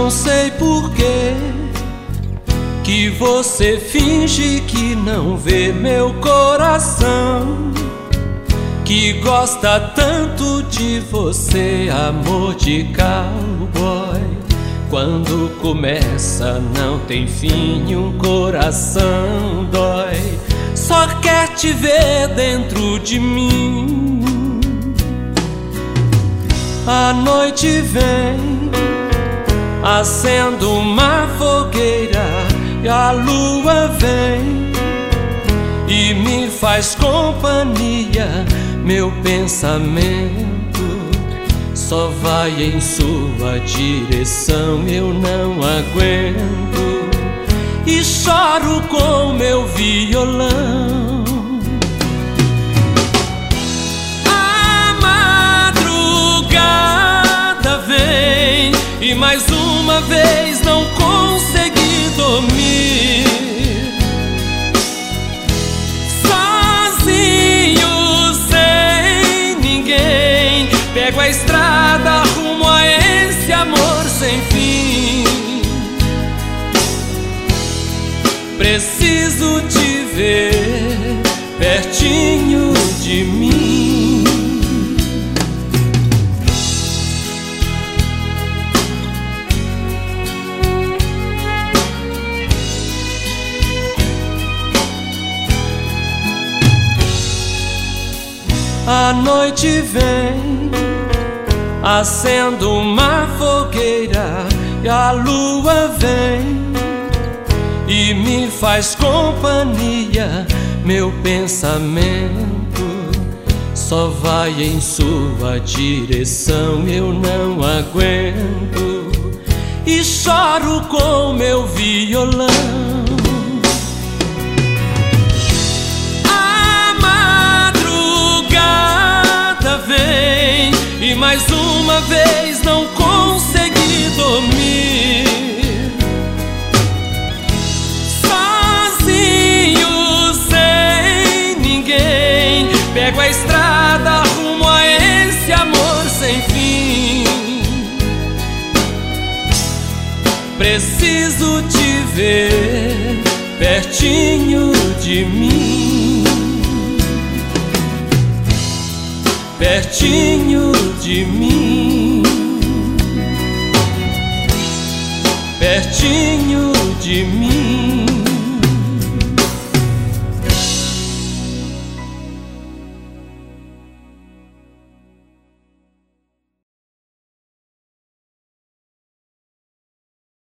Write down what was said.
Não sei por que você finge que não vê meu coração, que gosta tanto de você, amor de cowboy. Quando começa não tem fim, um coração dói. Só quer te ver dentro de mim. A noite vem, acendo uma fogueira, e a lua vem e me faz companhia. Meu pensamento só vai em sua direção. Eu não aguento e choro com meu violão. A madrugada vem e mais uma vez não consegui dormir. Sozinho, sem ninguém, pego a estrada rumo a esse amor sem fim. Preciso te ver pertinho de mim. A noite vem, acendo uma fogueira, e a lua vem e me faz companhia. Meu pensamento só vai em sua direção. Eu não aguento e choro com meu violão. E mais uma vez não consegui dormir. Sozinho, sem ninguém, pego a estrada rumo a esse amor sem fim. Preciso te ver pertinho de mim. Pertinho de mim, pertinho de mim.